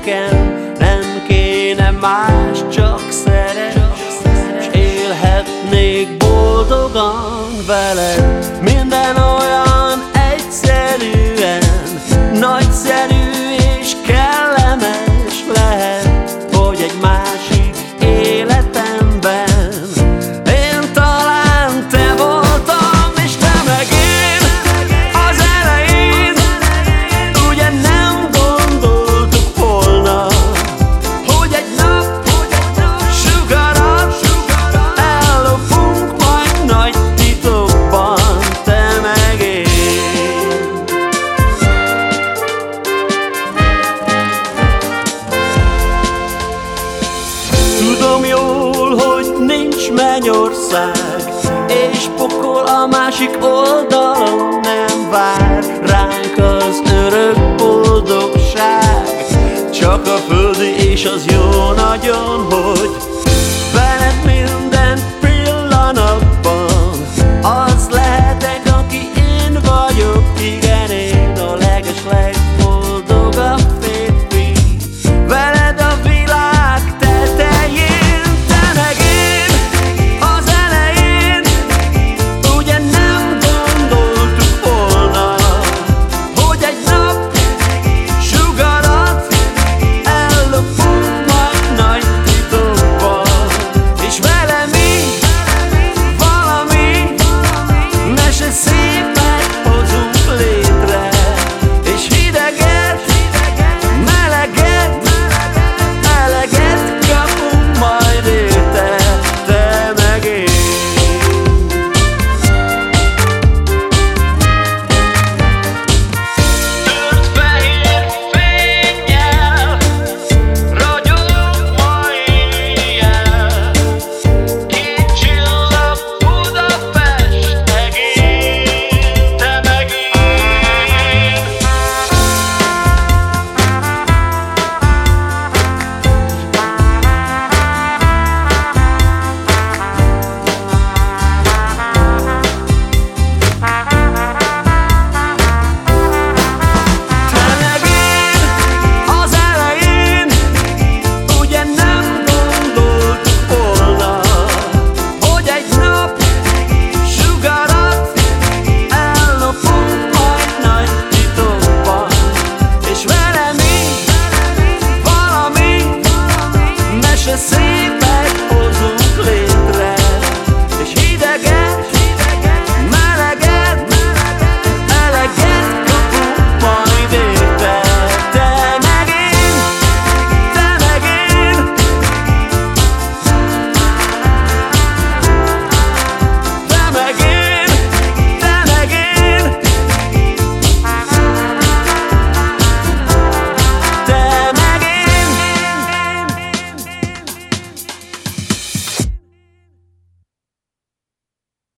nekem nem kéne más, csak szeress, s élhetnék boldogan veled. Minden olyan egyszerűen nagyszerű és kellemes lehet, hogy egy másik életemben én talán te voltam, és te meg én. Az elején ugye nem gondoltuk volna, hogy egy nap sugarat ellopunk majd nagy titokban, te meg én. Tudom jól, hogy nincs mennyország, és pokol a másik oldalon nem vár ránk az örök boldogság. Csak a földi és az jó nagyon, hogy